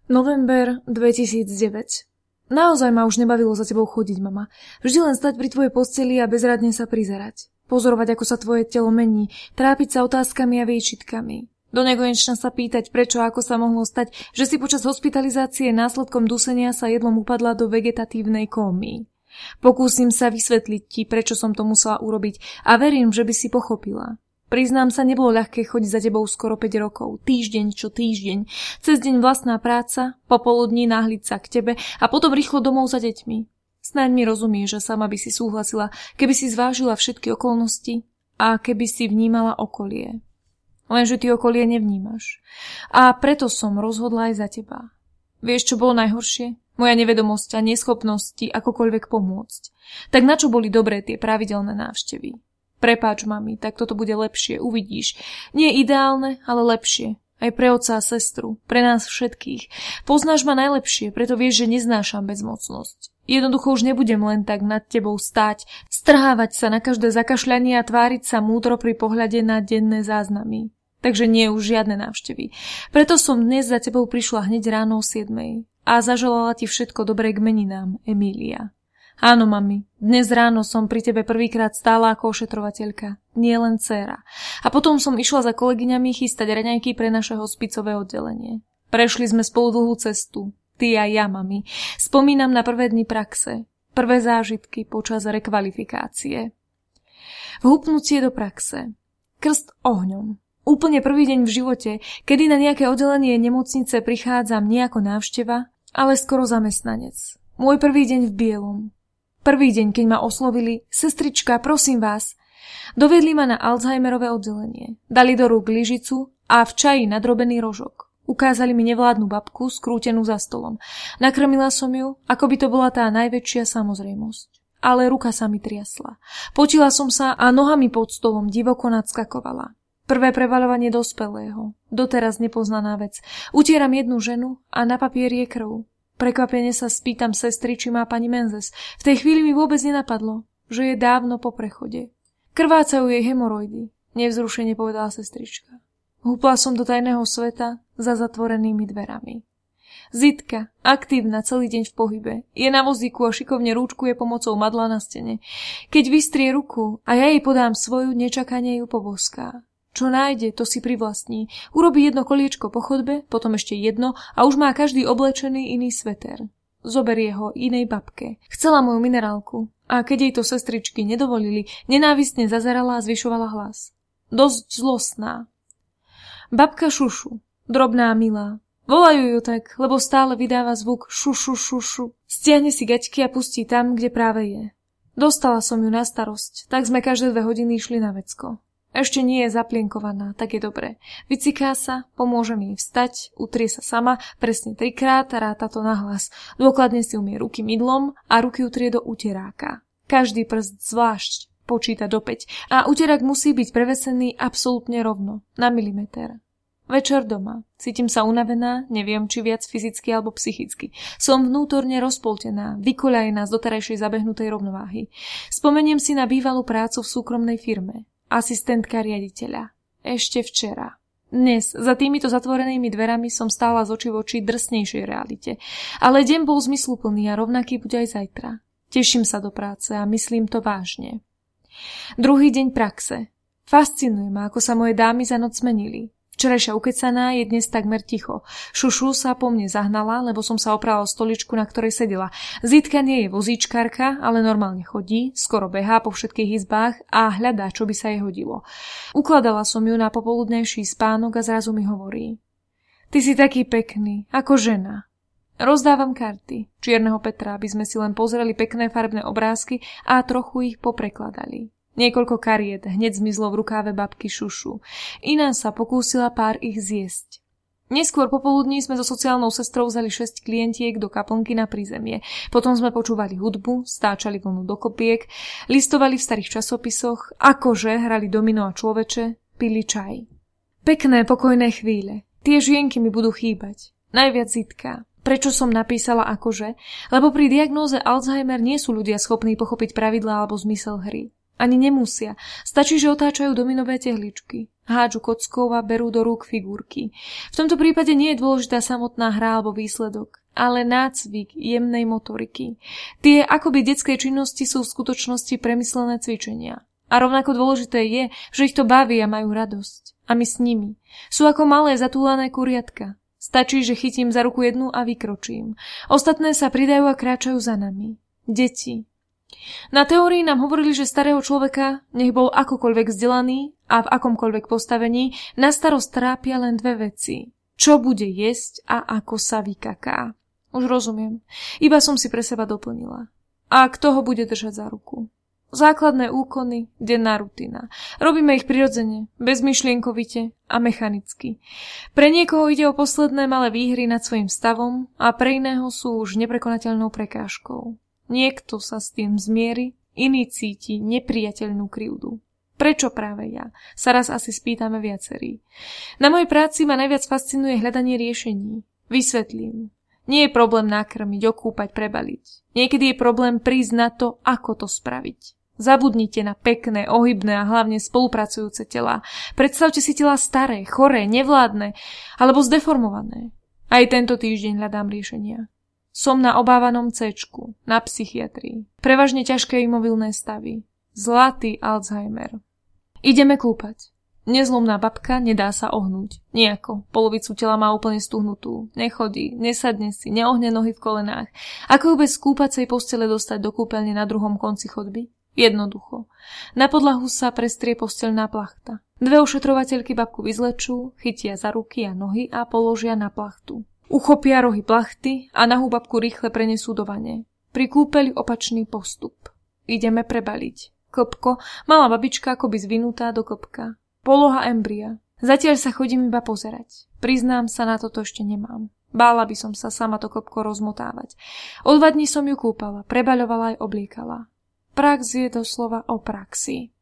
November 2009. Naozaj ma už nebavilo za tebou chodiť, mama. Vždy len stať pri tvojej posteli a bezradne sa prizerať. Pozorovať, ako sa tvoje telo mení, trápiť sa otázkami a výčitkami. Do nekonečna sa pýtať, prečo a ako sa mohlo stať, že si počas hospitalizácie následkom dusenia sa jedlom upadla do vegetatívnej kómy. Pokúsim sa vysvetliť ti, prečo som to musela urobiť a verím, že by si pochopila. Priznám sa, nebolo ľahké chodiť za tebou skoro 5 rokov, týždeň čo týždeň, cez deň vlastná práca, popoludní náhliť sa k tebe a potom rýchlo domov za deťmi. Snáď mi rozumieš, že sama by si súhlasila, keby si zvážila všetky okolnosti a keby si vnímala okolie. Lenže ty okolie nevnímaš. A preto som rozhodla aj za teba. Vieš, čo bolo najhoršie? Moja nevedomosť a neschopnosti akokoľvek pomôcť. Tak na čo boli dobré tie pravidelné návštevy? Prepáč, mami, tak toto bude lepšie, uvidíš. Nie ideálne, ale lepšie. Aj pre otca a sestru, pre nás všetkých. Poznáš ma najlepšie, preto vieš, že neznášam bezmocnosť. Jednoducho už nebudem len tak nad tebou stáť, strhávať sa na každé zakašľanie a tváriť sa múdro pri pohľade na denné záznamy. Takže nie už žiadne návštevy. Preto som dnes za tebou prišla hneď ráno o 7:00 a zaželala ti všetko dobré k meninám, Emília. Áno, mami, dnes ráno som pri tebe prvýkrát stála ako ošetrovateľka, nie len dcéra. A potom som išla za kolegyňami chystať raňajky pre naše hospicové oddelenie. Prešli sme spolu dlhú cestu, ty a ja, mami. Spomínam na prvé dni praxe, prvé zážitky počas rekvalifikácie. Vhupnutie do praxe. Krst ohňom. Úplne prvý deň v živote, kedy na nejaké oddelenie nemocnice prichádzam nie ako návšteva, ale skoro zamestnanec. Môj prvý deň v bielom. Prvý deň, keď ma oslovili, sestrička, prosím vás. Dovedli ma na Alzheimerové oddelenie. Dali do rúk lyžicu a v čaji nadrobený rožok. Ukázali mi nevládnu babku, skrútenú za stolom. Nakrmila som ju, ako by to bola tá najväčšia samozrejmosť. Ale ruka sa mi triasla. Potila som sa a nohami pod stolom divoko nadskakovala. Prvé prevaľovanie dospelého. Doteraz nepoznaná vec. Utieram jednu ženu a na papieri je krv. Prekvapene sa spýtam sestry, či má pani menzes. V tej chvíli mi vôbec nenapadlo, že je dávno po prechode. Krvácajú jej hemoroidy, nevzrušene povedala sestrička. Húpla som do tajného sveta za zatvorenými dverami. Zitka, aktívna celý deň v pohybe, je na vozíku a šikovne rúčkuje pomocou madla na stene. Keď vystrie ruku a ja jej podám svoju, nečakane ju poboská. Čo nájde, to si privlastní. Urobí jedno koliečko po chodbe, potom ešte jedno a už má každý oblečený iný sveter. Zoberie ho inej babke. Chcela moju minerálku a keď jej to sestričky nedovolili, nenávistne zazerala a zvyšovala hlas. Dosť zlostná. Babka Šušu, drobná milá. Volajú ju tak, lebo stále vydáva zvuk šušu šušu. Stiahne si gaťky a pustí tam, kde práve je. Dostala som ju na starosť, tak sme každé 2 hodiny išli na vecko. Ešte nie je zaplienkovaná, tak je dobre. Vyciká sa, pomôže mi jej vstať, utrie sa sama, presne 3-krát a ráta to nahlas. Dôkladne si umie ruky mydlom a ruky utrie do uteráka. Každý prst zvlášť počíta do 5 a uterák musí byť prevesený absolútne rovno, na milimeter. Večer doma. Cítim sa unavená, neviem, či viac fyzicky alebo psychicky. Som vnútorne rozpoltená, vykoľajená z doterajšej zabehnutej rovnováhy. Spomeniem si na bývalú prácu v súkromnej firme. Asistentka riaditeľa. Ešte včera. Dnes, za týmito zatvorenými dverami som stála z očí v oči drsnejšej realite. Ale deň bol zmysluplný a rovnaký bude aj zajtra. Teším sa do práce a myslím to vážne. Druhý deň praxe. Fascinuje ma, ako sa moje dámy za noc zmenili. Včerajšia ukecaná je dnes takmer ticho. Šušu sa po mne zahnala, lebo som sa oprala o stoličku, na ktorej sedela. Zitka nie je vozíčkarka, ale normálne chodí, skoro behá po všetkých izbách a hľadá, čo by sa jej hodilo. Ukladala som ju na popoludnejší spánok a zrazu mi hovorí. Ty si taký pekný, ako žena. Rozdávam karty Čierneho Petra, aby sme si len pozreli pekné farebné obrázky a trochu ich poprekladali. Niekoľko kariet hneď zmizlo v rukáve babky Šušu. Iná sa pokúsila pár ich zjesť. Neskôr popoludní sme so sociálnou sestrou vzali 6 klientiek do kaplnky na prízemie. Potom sme počúvali hudbu, stáčali vlnu do kopiek, listovali v starých časopisoch, akože hrali domino a človeče, pili čaj. Pekné, pokojné chvíle. Tie žienky mi budú chýbať. Najviac Zitka. Prečo som napísala akože? Lebo pri diagnóze Alzheimer nie sú ľudia schopní pochopiť pravidlá alebo zmysel hry. Ani nemusia. Stačí, že otáčajú dominové tehličky. Hádžu kockov a berú do rúk figurky. V tomto prípade nie je dôležitá samotná hra alebo výsledok, ale nácvik jemnej motoriky. Tie akoby detské činnosti sú v skutočnosti premyslené cvičenia. A rovnako dôležité je, že ich to baví a majú radosť. A my s nimi. Sú ako malé zatúlané kuriatka. Stačí, že chytím za ruku jednu a vykročím. Ostatné sa pridajú a kráčajú za nami. Deti. Na teórii nám hovorili, že starého človeka, nech bol akokoľvek vzdelaný a v akomkoľvek postavení, na starosť trápia len dve veci. Čo bude jesť a ako sa vykaká. Už rozumiem. Iba som si pre seba doplnila. A kto ho bude držať za ruku? Základné úkony, denná rutina. Robíme ich prirodzene, bezmyšlienkovite a mechanicky. Pre niekoho ide o posledné malé výhry nad svojím stavom a pre iného sú už neprekonateľnou prekážkou. Niekto sa s tým zmieri, iný cíti nepriateľnú krivdu. Prečo práve ja? Sa raz asi spýtame viacerí. Na mojej práci ma najviac fascinuje hľadanie riešení. Vysvetlím. Nie je problém nakrmiť, okúpať, prebaliť. Niekedy je problém prísť na to, ako to spraviť. Zabudnite na pekné, ohybné a hlavne spolupracujúce telá. Predstavte si telá staré, choré, nevládne alebo zdeformované. Aj tento týždeň hľadám riešenia. Som na obávanom C-čku, na psychiatrii. Prevažne ťažké imobilné stavy. Zlatý Alzheimer. Ideme kúpať. Nezlomná babka nedá sa ohnúť. Nijako. Polovicu tela má úplne stuhnutú. Nechodí, nesadne si, neohne nohy v kolenách. Ako ju bez kúpacej postele dostať do kúpeľne na druhom konci chodby? Jednoducho. Na podlahu sa prestrie posteľná plachta. Dve ošetrovateľky babku vyzlečú, chytia za ruky a nohy a položia na plachtu. Uchopia rohy plachty a nahú babku rýchle prenesú do vane. Pri kúpeli opačný postup. Ideme prebaliť. Klpko, malá babička akoby zvinutá do klpka. Poloha embria. Zatiaľ sa chodím iba pozerať. Priznám sa, na toto ešte nemám. Bála by som sa sama to klpko rozmotávať. O 2 dní som ju kúpala, prebaľovala aj obliekala. Prax je doslova o praxi.